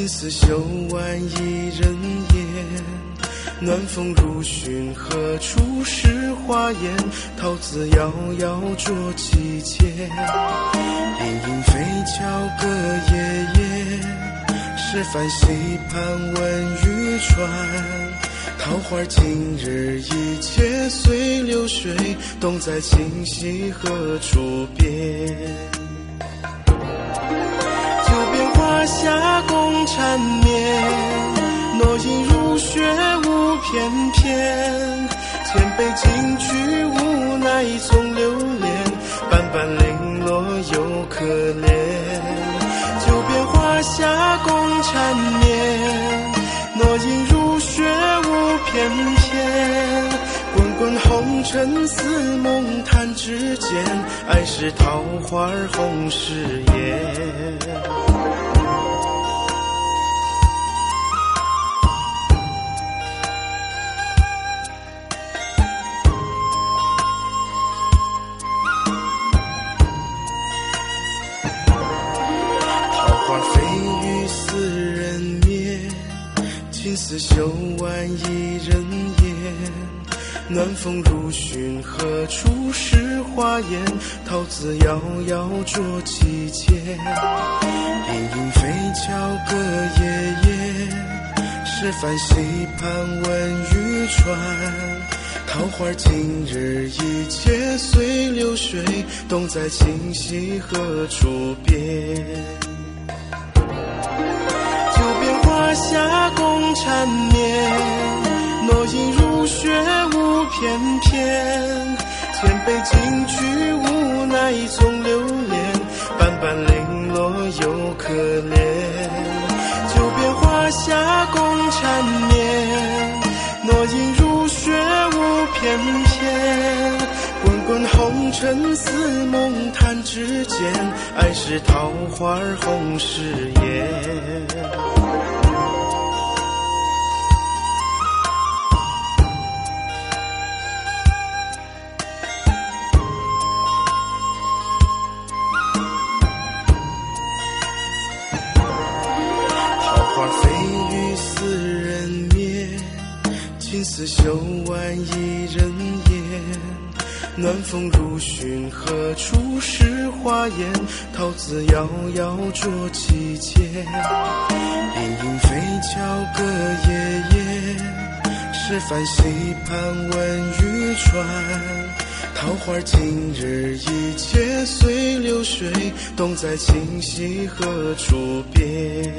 丝绣完一人烟，暖风如寻，何处是花颜？桃子遥遥着几间，林荫飞桥隔夜夜，是帆溪畔问渔船。桃花今日一切随流水，洞在清溪何处边？九边花下共缠绵，诺影如雪舞翩翩。千杯金曲无奈从流连，斑斑零落又可怜。九边花下共缠绵，诺影如雪舞翩翩。滚滚红尘似梦弹指间，爱是桃花红事业。青丝绣完一人烟，暖风如寻，何处是花颜？桃子遥遥着几间，林荫飞桥隔夜夜，是帆溪畔问渔船。桃花今日一切随流水，洞在清溪何处边？花下共缠绵，诺影如雪舞翩翩。千杯金曲无奈从流连，斑斑零落又可怜。九边花下共缠绵，诺影如雪舞翩翩。滚滚红尘似梦弹指间，爱是桃花红事业。青丝绣完一人烟，暖风如寻，何处是花颜？桃子遥遥着几间，林荫飞桥隔夜夜，是帆溪畔问渔船。桃花今日一切随流水，洞在清溪何处边？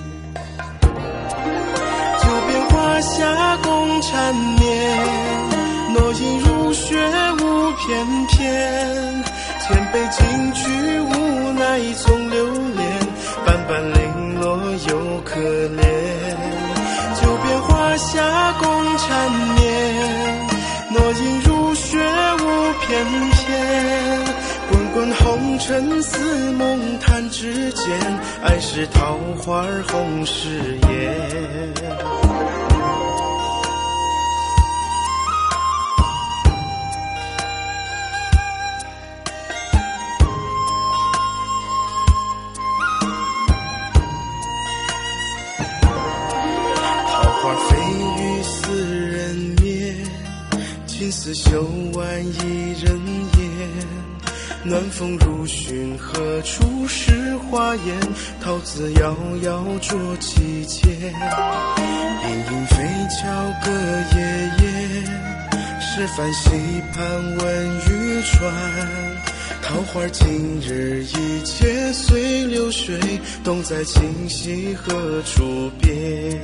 花下共缠绵，诺影如雪舞翩翩。千杯金曲无奈从流连，斑斑零落又可怜。九边花下共缠绵，诺影如雪舞翩翩。滚滚红尘似梦弹指间，爱是桃花红事业。青丝绣完一人烟，暖风如寻，何处是花颜？桃子遥遥着几间，林荫飞桥隔夜夜，是帆溪畔问渔船。桃花今日一切随流水，洞在清溪何处边？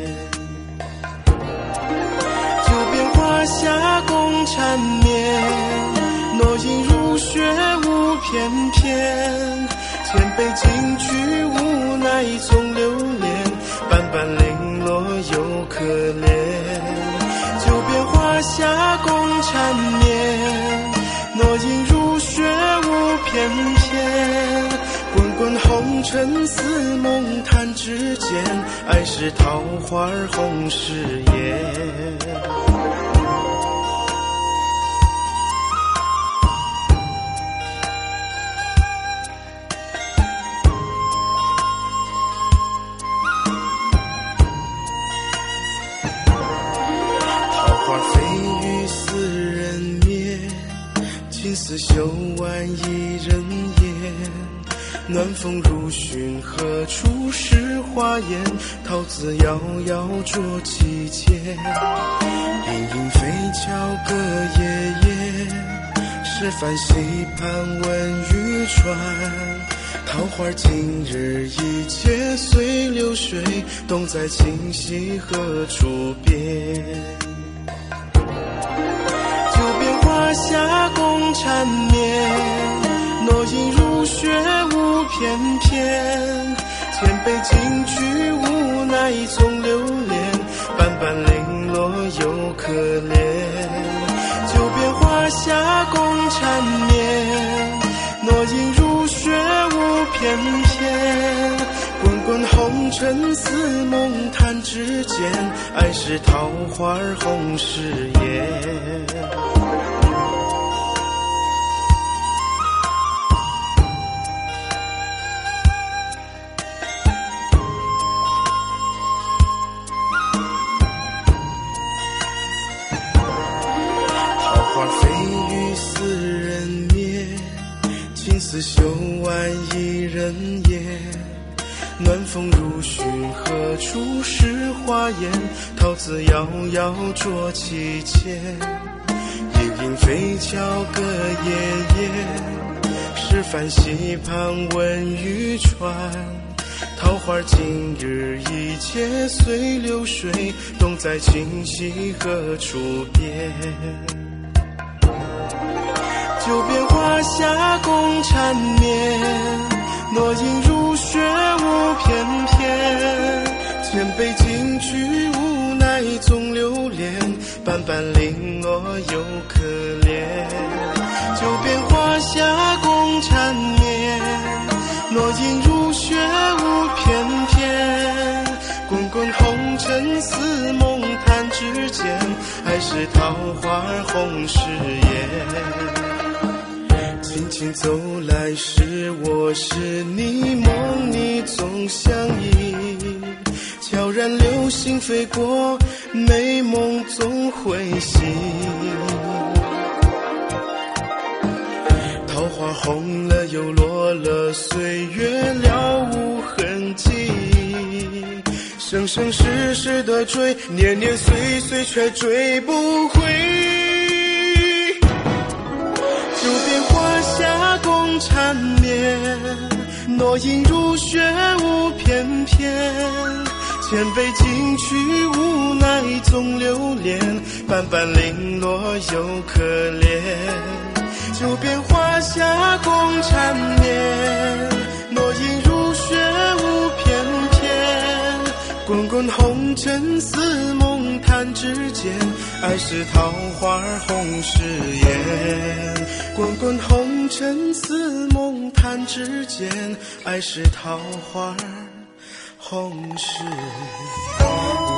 花下共缠绵，诺影如雪舞翩翩。千杯金曲无奈从流连，斑斑零落又可怜。九边花下共缠绵，诺影如雪舞翩翩。滚滚红尘似梦弹指间，爱是桃花红事业。 丝绣完一人烟，暖风如寻，何处是花颜？桃子遥遥捉其间，莺莺飞桥隔夜夜，是繁溪畔闻渔船。桃花今日一切随流水，洞在清溪何处边？九边花下共缠绵，诺影如雪无翩翩。千杯金曲无奈总流连，斑斑零落又可怜。九边花下共缠绵，诺影如雪无翩翩。滚滚红尘似梦弹指间，爱是桃花红事业。似绣完一人烟，暖风如寻，何处是花颜？桃子遥遥捉其间，莺莺飞桥隔夜夜，是繁溪畔闻渔船。桃花今日一切随流水，洞在清溪何处边？九边花下共缠绵，诺影如雪无翩翩。千杯金曲无奈总流连，斑斑零落又可怜。九边花下共缠绵，诺影如雪无翩翩。滚滚红尘似梦弹指间，爱是桃花红事业。轻轻走来时我是你，梦你总相依。悄然流星飞过，美梦总会醒。桃花红了又落了，岁月了无痕迹。生生世世的追，年年岁岁却追不回。九边花下共缠绵，诺影如雪无翩翩。千杯金曲无奈总流连，斑斑零落又可怜。九边花下共缠绵，诺影如雪无翩翩。滚滚红尘似梦弹指间，爱是桃花红事业。滚滚红尘似梦弹指间，爱是桃花红事业。